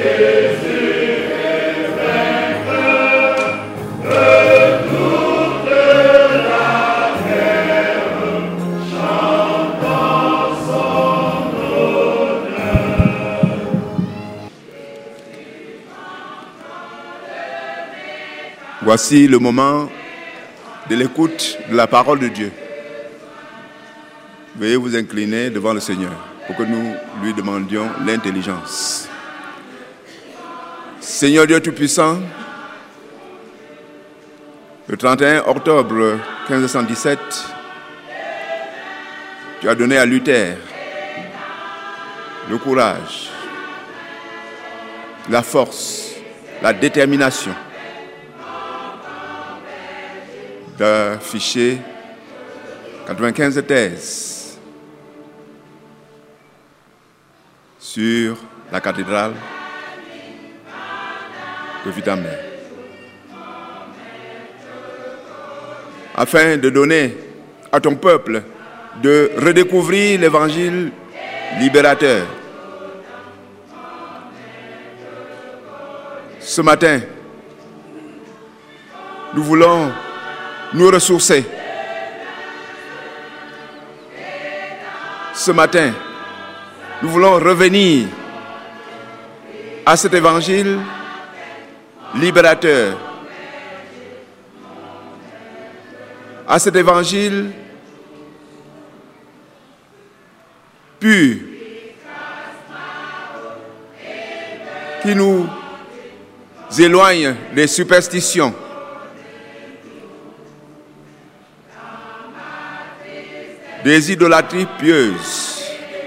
Voici le moment de l'écoute de la parole de Dieu. Veuillez vous incliner devant le Seigneur pour que nous lui demandions l'intelligence. Seigneur Dieu Tout-Puissant, le 31 octobre 1517, tu as donné à Luther le courage, la force, la détermination d'afficher 95 thèses sur la cathédrale de Wittenberg, afin de donner à ton peuple de redécouvrir l'évangile libérateur. Ce matin, nous voulons nous ressourcer. Ce matin, nous voulons revenir à cet évangile libérateur, à cet évangile pur qui nous éloigne des superstitions, des idolâtries pieuses.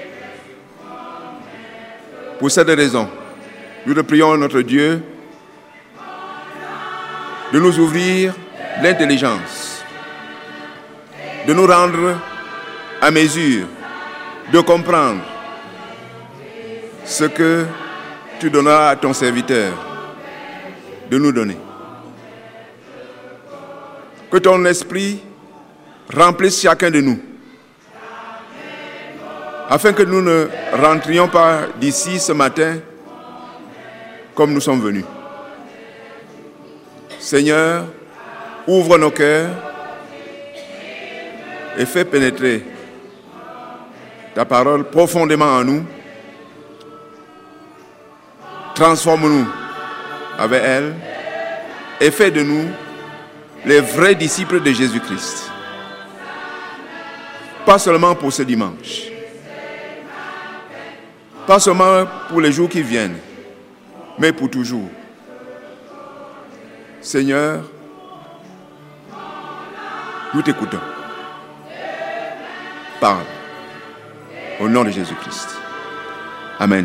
Pour cette raison, nous te prions, notre Dieu, de nous ouvrir l'intelligence, de nous rendre à mesure de comprendre ce que tu donneras à ton serviteur de nous donner. Que ton esprit remplisse chacun de nous, afin que nous ne rentrions pas d'ici ce matin comme nous sommes venus. Seigneur, ouvre nos cœurs et fais pénétrer ta parole profondément en nous. Transforme-nous avec elle et fais de nous les vrais disciples de Jésus-Christ. Pas seulement pour ce dimanche, pas seulement pour les jours qui viennent, mais pour toujours. Seigneur, nous t'écoutons. Parle. Au nom de Jésus-Christ. Amen.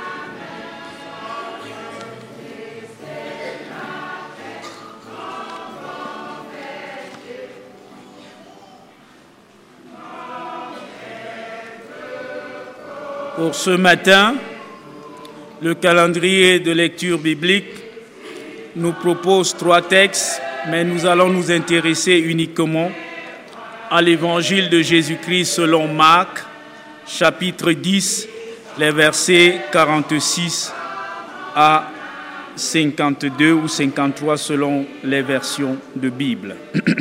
Pour ce matin, le calendrier de lecture biblique nous propose 3 textes, mais nous allons nous intéresser uniquement à l'évangile de Jésus-Christ selon Marc, chapitre 10, les versets 46 à 52 ou 53 selon les versions de Bible.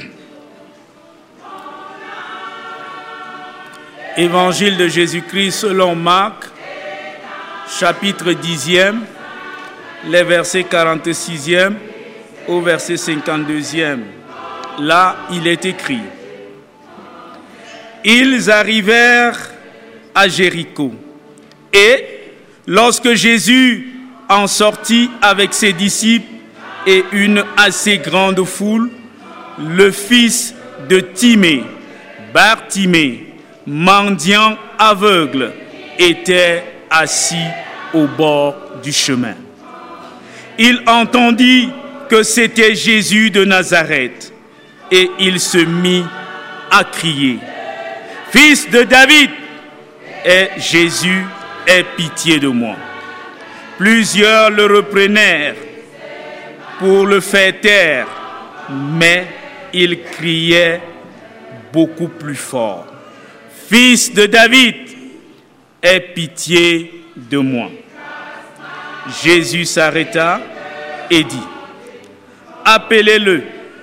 Évangile de Jésus-Christ selon Marc, chapitre 10e, les versets 46e au verset 52e. Là, il est écrit: Ils arrivèrent à Jéricho, et lorsque Jésus en sortit avec ses disciples et une assez grande foule, le fils de Timée, Bartimée, mendiant aveugle, était assis au bord du chemin. Il entendit que c'était Jésus de Nazareth, et il se mit à crier: Fils de David, aie Jésus, aie pitié de moi. Plusieurs le reprenèrent pour le faire taire, mais il criait beaucoup plus fort: Fils de David, aie pitié de moi. Jésus s'arrêta et dit, « Appelez-le. »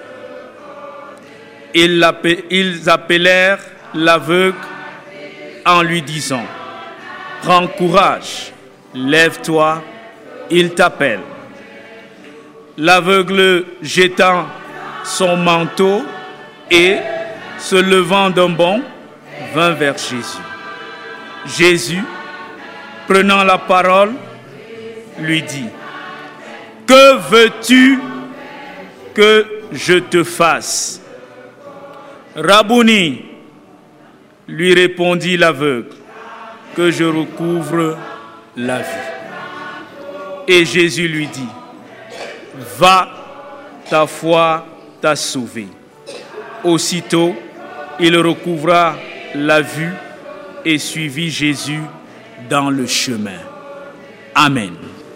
Ils appelèrent l'aveugle en lui disant, « Prends courage, lève-toi, il t'appelle. » L'aveugle jetant son manteau et, se levant d'un bond, vint vers Jésus. Jésus, prenant la parole, lui dit, « Que veux-tu que je te fasse ?» Rabouni, lui répondit l'aveugle, « Que je recouvre la vue. » Et Jésus lui dit, « Va, ta foi t'a sauvé. » Aussitôt, il recouvra la vue et suivit Jésus dans le chemin. Amen.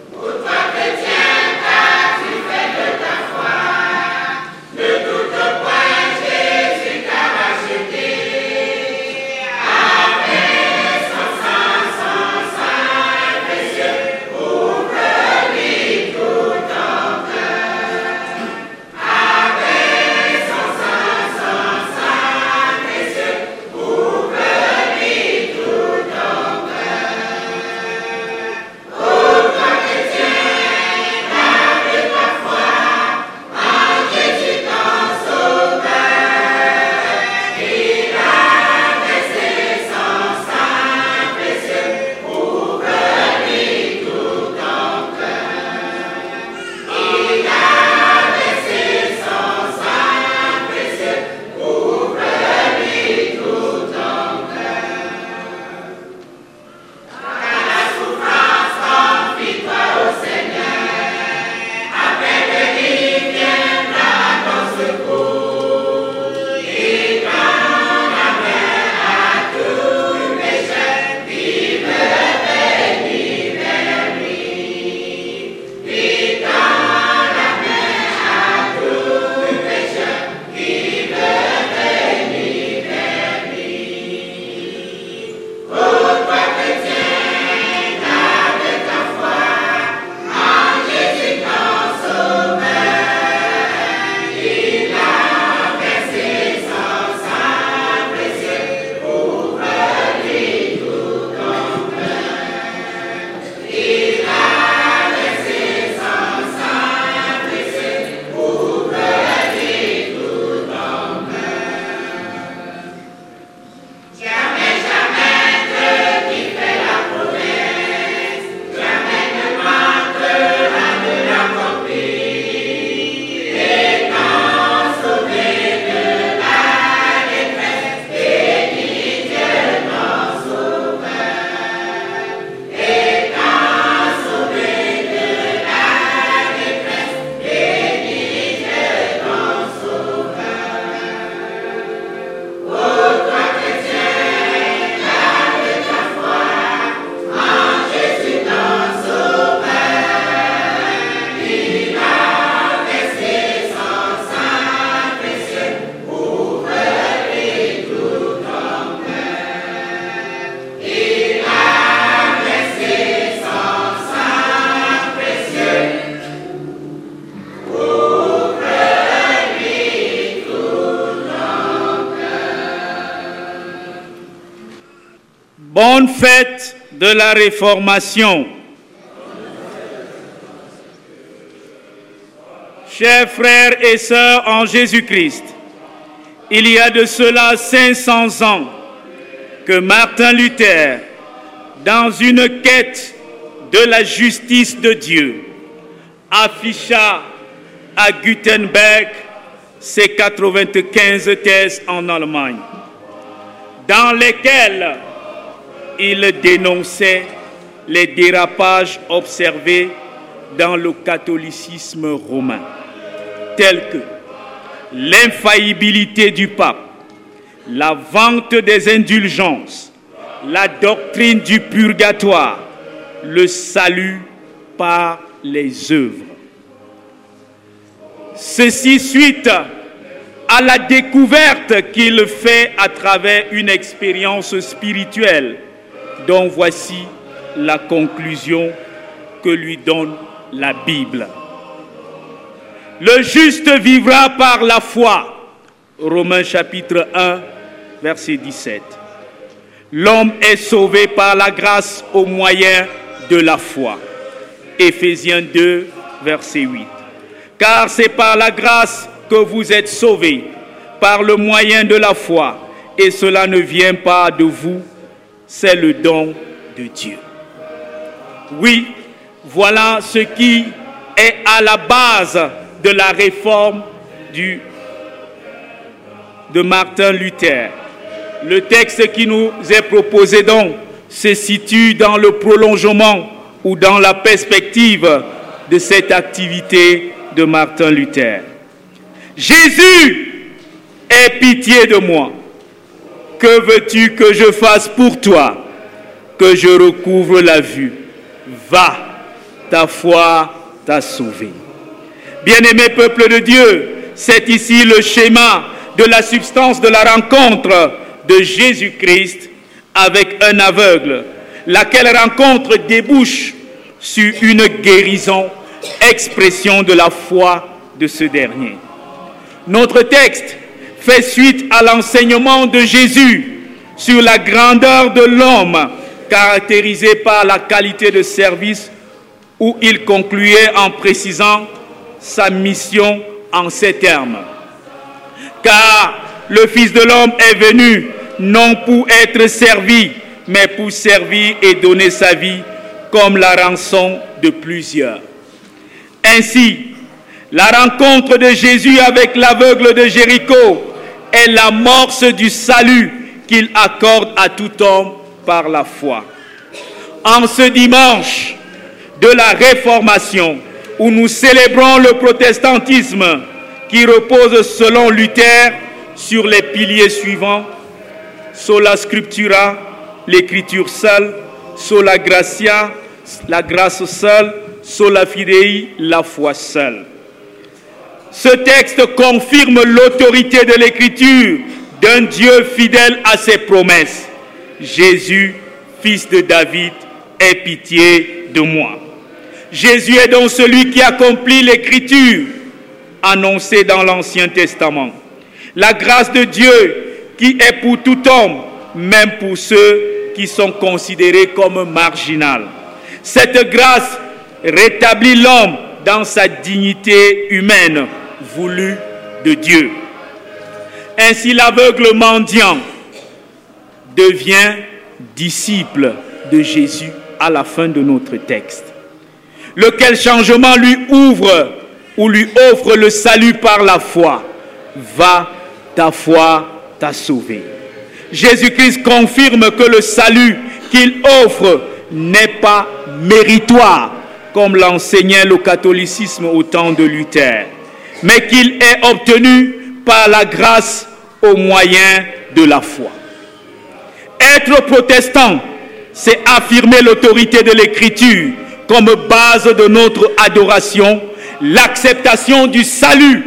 Bonne fête de la Réformation. Chers frères et sœurs en Jésus-Christ, il y a de cela 500 ans que Martin Luther, dans une quête de la justice de Dieu, afficha à Gutenberg ses 95 thèses en Allemagne, dans lesquelles il dénonçait les dérapages observés dans le catholicisme romain, tels que l'infaillibilité du pape, la vente des indulgences, la doctrine du purgatoire, le salut par les œuvres. Ceci suite à la découverte qu'il fait à travers une expérience spirituelle, dont voici la conclusion que lui donne la Bible. Le juste vivra par la foi. Romains chapitre 1, verset 17. L'homme est sauvé par la grâce au moyen de la foi. Éphésiens 2, verset 8. Car c'est par la grâce que vous êtes sauvés, par le moyen de la foi, et cela ne vient pas de vous, c'est le don de Dieu. Oui, voilà ce qui est à la base de la réforme de Martin Luther. Le texte qui nous est proposé donc se situe dans le prolongement ou dans la perspective de cette activité de Martin Luther. Jésus, aie pitié de moi. Que veux-tu que je fasse pour toi? Que je recouvre la vue. Va, ta foi t'a sauvé. Bien-aimé peuple de Dieu, c'est ici le schéma de la substance de la rencontre de Jésus-Christ avec un aveugle, laquelle rencontre débouche sur une guérison, expression de la foi de ce dernier. Notre texte fait suite à l'enseignement de Jésus sur la grandeur de l'homme, caractérisé par la qualité de service, où il concluait en précisant sa mission en ces termes. Car le Fils de l'homme est venu non pour être servi, mais pour servir et donner sa vie comme la rançon de plusieurs. Ainsi, la rencontre de Jésus avec l'aveugle de Jéricho est l'amorce du salut qu'il accorde à tout homme par la foi. En ce dimanche de la Réformation, où nous célébrons le protestantisme qui repose selon Luther sur les piliers suivants: sola scriptura, l'écriture seule; sola gratia, la grâce seule; sola fidei, la foi seule. Ce texte confirme l'autorité de l'écriture d'un Dieu fidèle à ses promesses. Jésus, fils de David, aie pitié de moi. Jésus est donc celui qui accomplit l'écriture annoncée dans l'Ancien Testament. La grâce de Dieu qui est pour tout homme, même pour ceux qui sont considérés comme marginaux. Cette grâce rétablit l'homme dans sa dignité humaine voulue de Dieu. Ainsi, l'aveugle mendiant devient disciple de Jésus à la fin de notre texte. Lequel changement lui ouvre ou lui offre le salut par la foi. Va, ta foi t'a sauvé. Jésus-Christ confirme que le salut qu'il offre n'est pas méritoire, comme l'enseignait le catholicisme au temps de Luther, mais qu'il est obtenu par la grâce au moyen de la foi. Être protestant, c'est affirmer l'autorité de l'Écriture comme base de notre adoration, l'acceptation du salut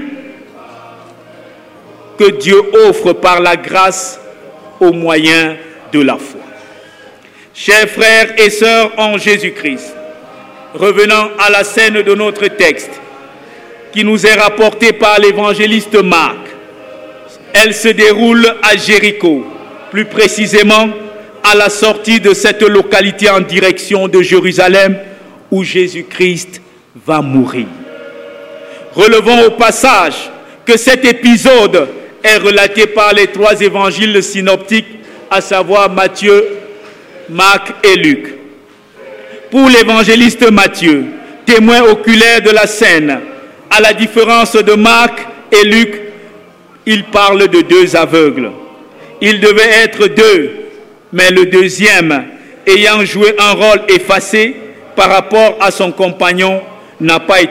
que Dieu offre par la grâce au moyen de la foi. Chers frères et sœurs en Jésus-Christ, revenant à la scène de notre texte qui nous est rapportée par l'évangéliste Marc, elle se déroule à Jéricho, plus précisément à la sortie de cette localité en direction de Jérusalem où Jésus-Christ va mourir. Relevons au passage que cet épisode est relaté par les trois évangiles synoptiques, à savoir Matthieu, Marc et Luc. Pour l'évangéliste Matthieu, témoin oculaire de la scène, à la différence de Marc et Luc, il parle de deux aveugles. Il devait être deux, mais le deuxième, ayant joué un rôle effacé par rapport à son compagnon, n'a pas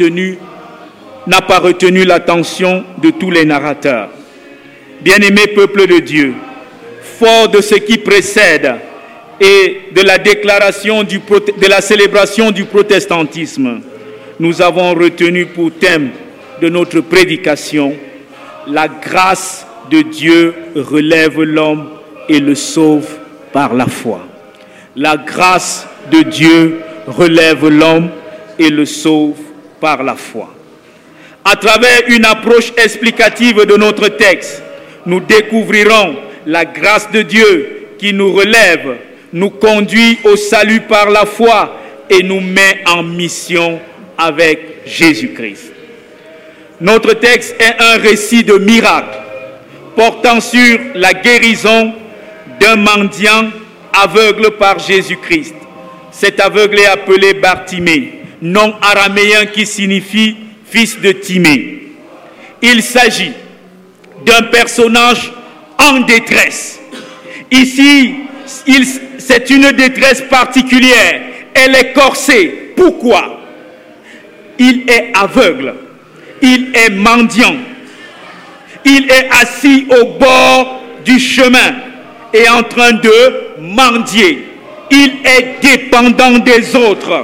retenu l'attention de tous les narrateurs. Bien-aimé peuple de Dieu, fort de ce qui précède et de la célébration du protestantisme, nous avons retenu pour thème de notre prédication: la grâce de Dieu relève l'homme et le sauve par la foi. La grâce de Dieu relève l'homme et le sauve par la foi. À travers une approche explicative de notre texte, nous découvrirons la grâce de Dieu qui nous relève, nous conduit au salut par la foi et nous met en mission avec Jésus-Christ. Notre texte est un récit de miracle portant sur la guérison d'un mendiant aveugle par Jésus-Christ. Cet aveugle est appelé Bartimée, nom araméen qui signifie fils de Timée. Il s'agit d'un personnage en détresse. Ici, c'est une détresse particulière. Elle est corsée. Pourquoi? Il est aveugle. Il est mendiant. Il est assis au bord du chemin et en train de mendier. Il est dépendant des autres.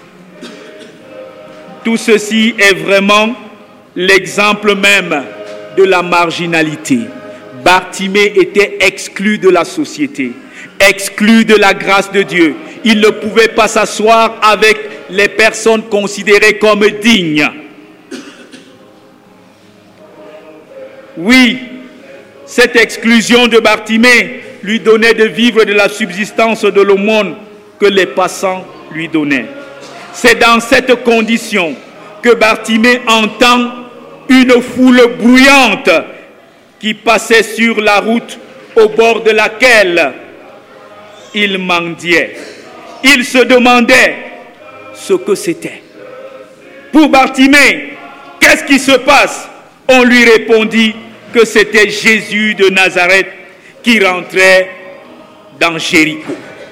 Tout ceci est vraiment l'exemple même de la marginalité. Bartimée était exclu de la société, exclu de la grâce de Dieu. Il ne pouvait pas s'asseoir avec les personnes considérées comme dignes. Oui, cette exclusion de Bartimée lui donnait de vivre de la subsistance de l'aumône que les passants lui donnaient. C'est dans cette condition que Bartimée entend une foule bruyante qui passait sur la route au bord de laquelle il mendiait. Il se demandait ce que c'était. Pour Bartimée, qu'est-ce qui se passe? On lui répondit que c'était Jésus de Nazareth qui rentrait dans Jéricho.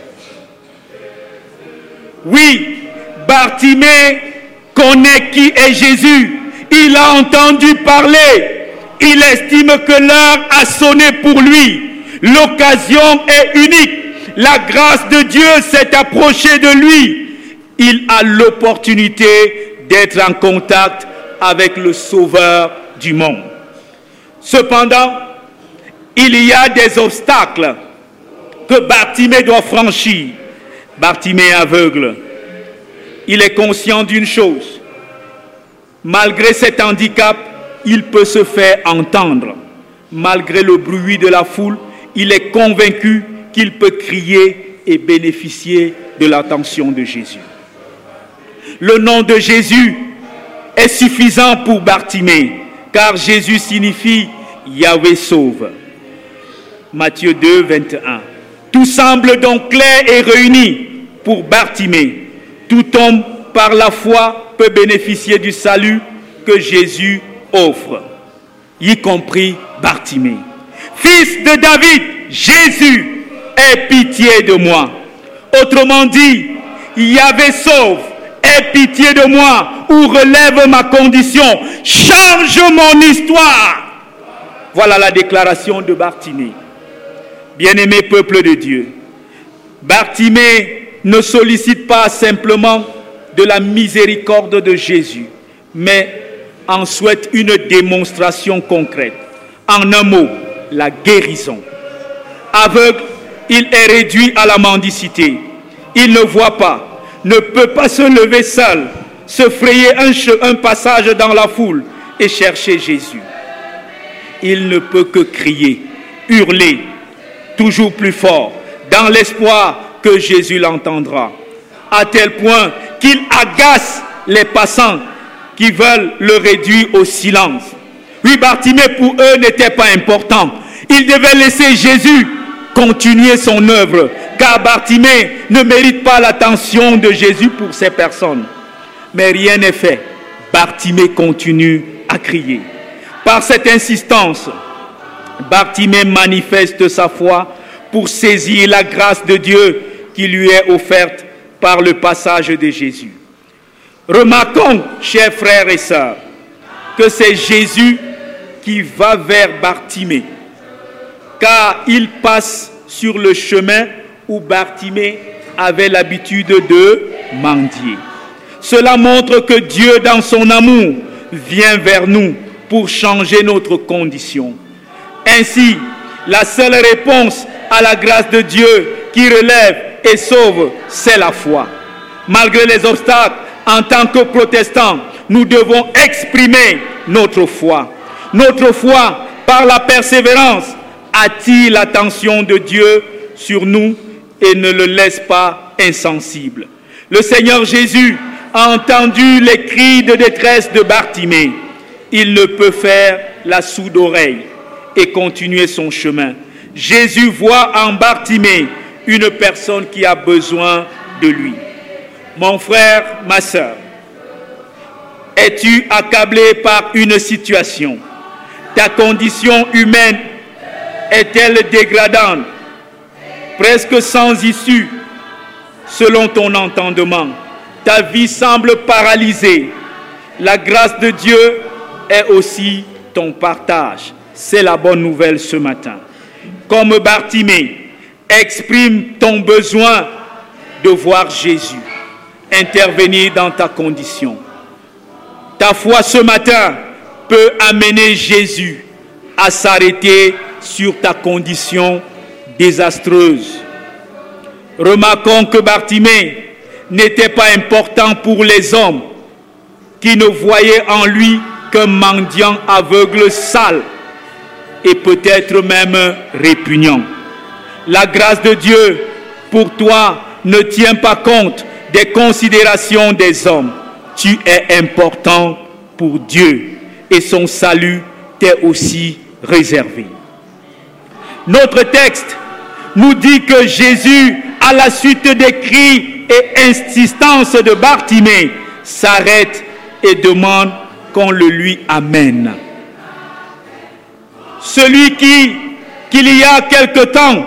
Oui, Bartimée connaît qui est Jésus. Il a entendu parler. Il estime que l'heure a sonné pour lui. L'occasion est unique. La grâce de Dieu s'est approchée de lui. Il a l'opportunité d'être en contact avec le Sauveur du monde. Cependant, il y a des obstacles que Bartimée doit franchir. Bartimée est aveugle. Il est conscient d'une chose. Malgré cet handicap, il peut se faire entendre. Malgré le bruit de la foule, il est convaincu qu'il peut crier et bénéficier de l'attention de Jésus. Le nom de Jésus est suffisant pour Bartimée, car Jésus signifie Yahweh sauve. Matthieu 2, 21. Tout semble donc clair et réuni pour Bartimée. Tout homme par la foi peut bénéficier du salut que Jésus offre, y compris Bartimée. Fils de David, Jésus, aie pitié de moi. Autrement dit, Yahweh sauve, aie pitié de moi ou relève ma condition, change mon histoire. Voilà la déclaration de Bartimée. Bien-aimé peuple de Dieu, Bartimée ne sollicite pas simplement de la miséricorde de Jésus, mais en souhaite une démonstration concrète. En un mot, la guérison. Aveugle, il est réduit à la mendicité. Il ne voit pas, ne peut pas se lever seul, se frayer un passage dans la foule et chercher Jésus. Il ne peut que crier, hurler, toujours plus fort, dans l'espoir que Jésus l'entendra, à tel point qu'il agace les passants qui veulent le réduire au silence. Oui, Bartimée pour eux n'était pas important. Ils devaient laisser Jésus continuer son œuvre, car Bartimée ne mérite pas l'attention de Jésus pour ces personnes. Mais rien n'est fait. Bartimée continue à crier. Par cette insistance, Bartimée manifeste sa foi pour saisir la grâce de Dieu qui lui est offerte par le passage de Jésus. Remarquons, chers frères et sœurs, que c'est Jésus qui va vers Bartimée, car il passe sur le chemin où Bartimée avait l'habitude de mendier. Cela montre que Dieu, dans son amour, vient vers nous pour changer notre condition. Ainsi, la seule réponse à la grâce de Dieu qui relève et sauve, c'est la foi. Malgré les obstacles, en tant que protestants, nous devons exprimer notre foi. Notre foi, par la persévérance, attire l'attention de Dieu sur nous et ne le laisse pas insensible. Le Seigneur Jésus a entendu les cris de détresse de Bartimée. Il ne peut faire la sourde oreille et continuer son chemin. Jésus voit en Bartimée une personne qui a besoin de lui. Mon frère, ma sœur, es-tu accablé par une situation? Ta condition humaine est-elle dégradante, presque sans issue, selon ton entendement? Ta vie semble paralysée. La grâce de Dieu est aussi ton partage. C'est la bonne nouvelle ce matin. Comme Bartimée, exprime ton besoin de voir Jésus intervenir dans ta condition. Ta foi ce matin peut amener Jésus à s'arrêter sur ta condition désastreuse. Remarquons que Bartimée n'était pas important pour les hommes qui ne voyaient en lui qu'un mendiant aveugle sale et peut-être même répugnant. La grâce de Dieu pour toi ne tient pas compte des considérations des hommes. Tu es important pour Dieu et son salut t'est aussi réservé. Notre texte nous dit que Jésus, à la suite des cris et insistances de Bartimée, s'arrête et demande qu'on le lui amène. Celui qui, il y a quelque temps,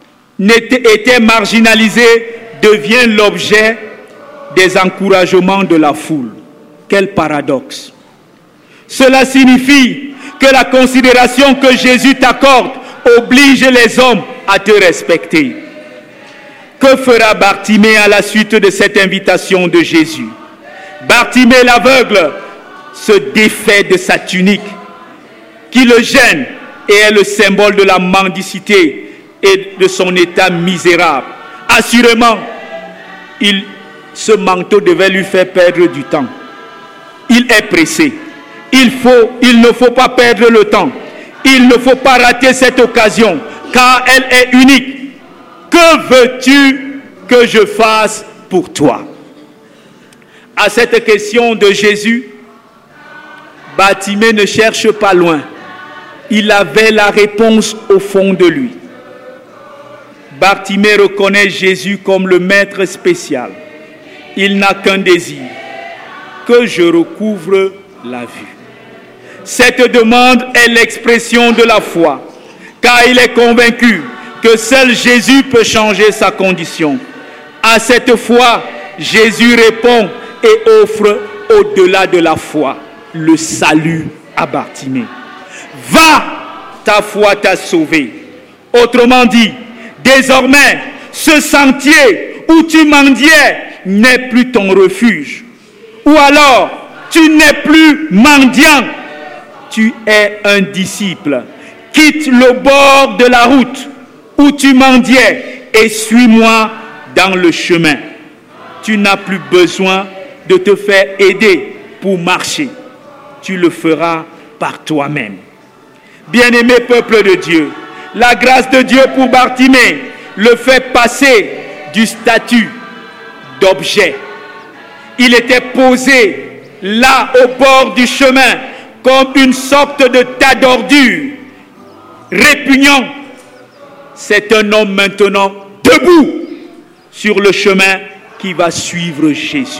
était marginalisé, devient l'objet des encouragements de la foule. Quel paradoxe! Cela signifie que la considération que Jésus t'accorde oblige les hommes à te respecter. Que fera Bartimée à la suite de cette invitation de Jésus? Bartimée l'aveugle se défait de sa tunique qui le gêne et est le symbole de la mendicité et de son état misérable. Assurément, ce manteau devait lui faire perdre du temps. Il est pressé. Il ne faut pas perdre le temps. Il ne faut pas rater cette occasion, car elle est unique. Que veux-tu que je fasse pour toi? À cette question de Jésus, Bartimée ne cherche pas loin. Il avait la réponse au fond de lui. Bartimée reconnaît Jésus comme le maître spécial. Il n'a qu'un désir, que je recouvre la vue. Cette demande est l'expression de la foi, car il est convaincu que seul Jésus peut changer sa condition. À cette foi, Jésus répond et offre au-delà de la foi le salut à Bartimée. Va, ta foi t'a sauvé. Autrement dit, désormais, ce sentier où tu mendiais n'est plus ton refuge. Ou alors, tu n'es plus mendiant, tu es un disciple. Quitte le bord de la route où tu mendiais et suis-moi dans le chemin. Tu n'as plus besoin de te faire aider pour marcher. Tu le feras par toi-même. Bien-aimé peuple de Dieu, la grâce de Dieu pour Bartimée le fait passer du statut d'objet. Il était posé là au bord du chemin comme une sorte de tas d'ordures, répugnant. C'est un homme maintenant debout sur le chemin qui va suivre Jésus.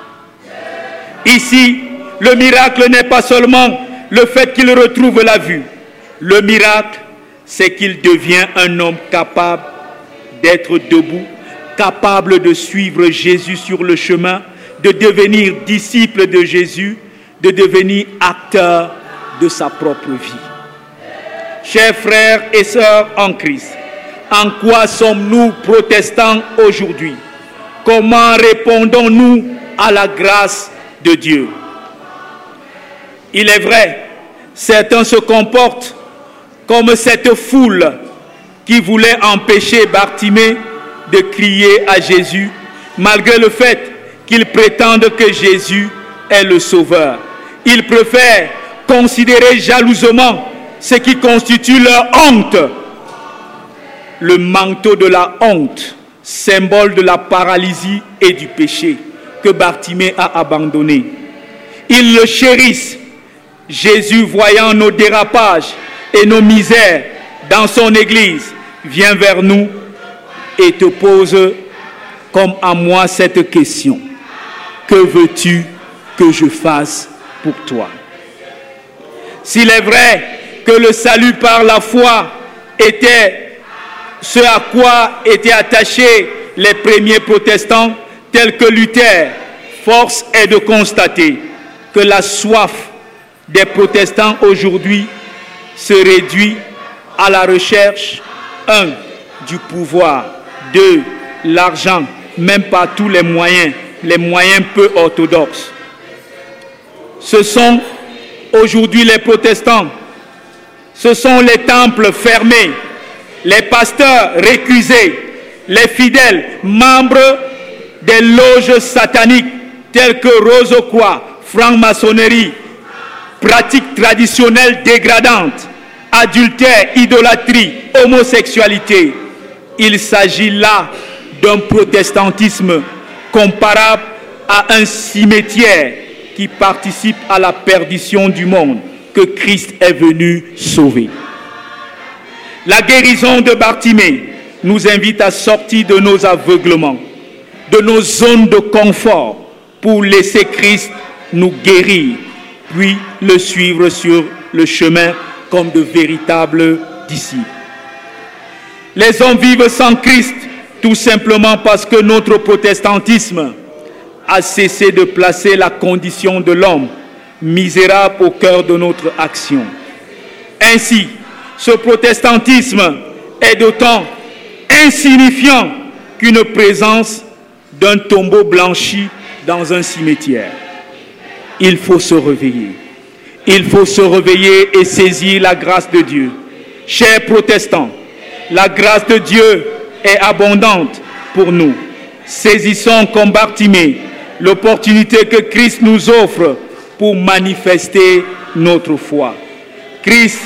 Ici, le miracle n'est pas seulement le fait qu'il retrouve la vue. Le miracle, c'est qu'il devient un homme capable d'être debout, capable de suivre Jésus sur le chemin, de devenir disciple de Jésus, de devenir acteur de sa propre vie. Chers frères et sœurs en Christ, en quoi sommes-nous protestants aujourd'hui? Comment répondons-nous à la grâce de Dieu? Il est vrai, certains se comportent comme cette foule qui voulait empêcher Bartimée de crier à Jésus, malgré le fait qu'ils prétendent que Jésus est le Sauveur. Ils préfèrent considérer jalousement ce qui constitue leur honte. Le manteau de la honte, symbole de la paralysie et du péché que Bartimée a abandonné. Ils le chérissent. Jésus, voyant nos dérapages et nos misères dans son Église, vient vers nous et te pose comme à moi cette question. Que veux-tu que je fasse pour toi? S'il est vrai que le salut par la foi était ce à quoi étaient attachés les premiers protestants, tels que Luther, force est de constater que la soif des protestants aujourd'hui se réduit à la recherche, 1, du pouvoir, 2, l'argent, même par tous les moyens peu orthodoxes. Ce sont aujourd'hui les protestants, ce sont les temples fermés, les pasteurs récusés, les fidèles membres des loges sataniques telles que Rose-Croix, franc-maçonnerie, pratiques traditionnelles dégradantes, adultère, idolâtrie, homosexualité. Il s'agit là d'un protestantisme comparable à un cimetière qui participe à la perdition du monde que Christ est venu sauver. La guérison de Bartimée nous invite à sortir de nos aveuglements, de nos zones de confort pour laisser Christ nous guérir, puis le suivre sur le chemin comme de véritables disciples. Les hommes vivent sans Christ tout simplement parce que notre protestantisme a cessé de placer la condition de l'homme misérable au cœur de notre action. Ainsi, ce protestantisme est d'autant insignifiant qu'une présence d'un tombeau blanchi dans un cimetière. Il faut se réveiller. Il faut se réveiller et saisir la grâce de Dieu. Chers protestants, la grâce de Dieu est abondante pour nous. Saisissons comme Bartimée l'opportunité que Christ nous offre pour manifester notre foi. Christ,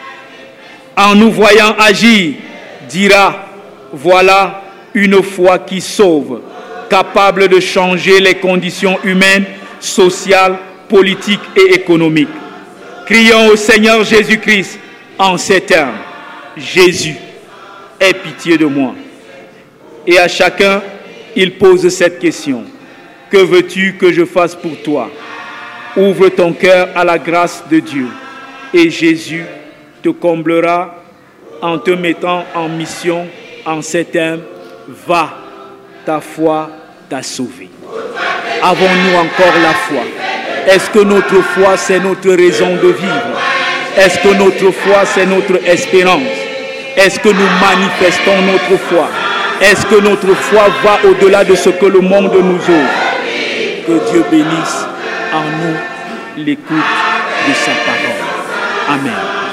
en nous voyant agir, dira, voilà une foi qui sauve, capable de changer les conditions humaines, sociales, politiques et économiques. Crions au Seigneur Jésus-Christ en ces termes. Jésus, aie pitié de moi. Et à chacun, il pose cette question. Que veux-tu que je fasse pour toi? Ouvre ton cœur à la grâce de Dieu. Et Jésus te comblera en te mettant en mission en ces termes. Va, ta foi t'a sauvé. Avons-nous encore la foi? Est-ce que notre foi, c'est notre raison de vivre? Est-ce que notre foi, c'est notre espérance? Est-ce que nous manifestons notre foi? Est-ce que notre foi va au-delà de ce que le monde nous offre? Que Dieu bénisse en nous l'écoute de sa parole. Amen.